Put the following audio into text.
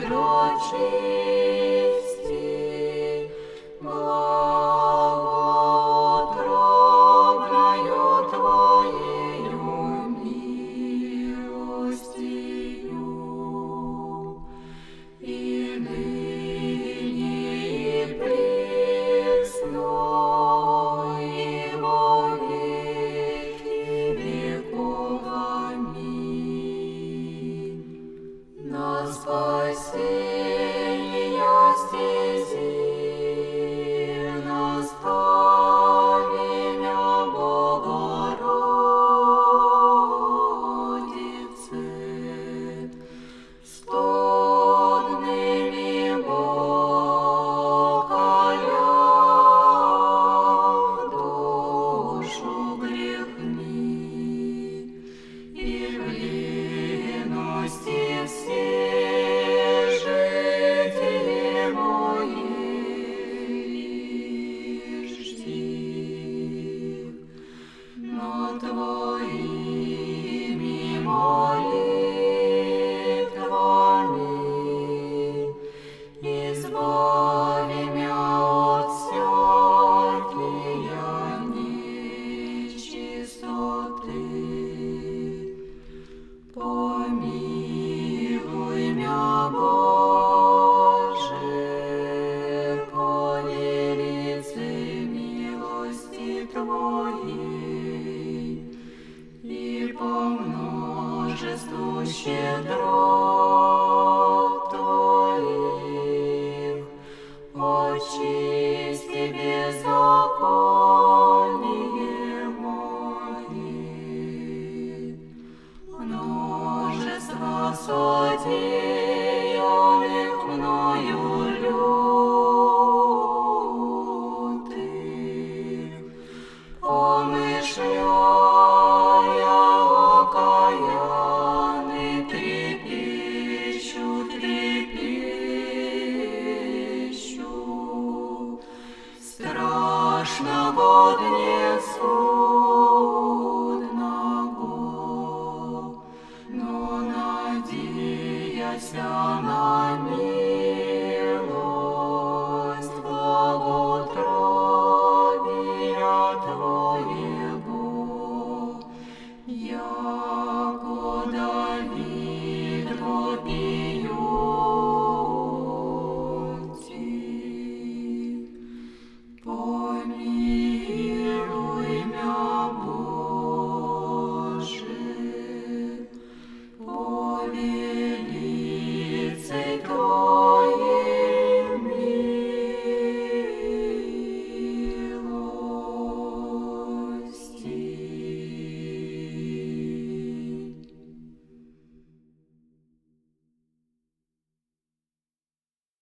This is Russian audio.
мирочисти, благоутробною Твоею милостью, и ныне и присно, и во веки веков. Аминь. На спасение стези настави мя, Богородице, стодными бокаля душу грехни, и в лености все житие моей жди, но Твоими молитвами избави мя от всякие нечистоты. Помилуй мя, Боже, по велице милости Твоей и по множеству щедрот Твоих, очисти беззаконие мои. Множество содеянных мною лютых, помышляя окаянный, трепещу, страшного дне судного. Но надеяся на мир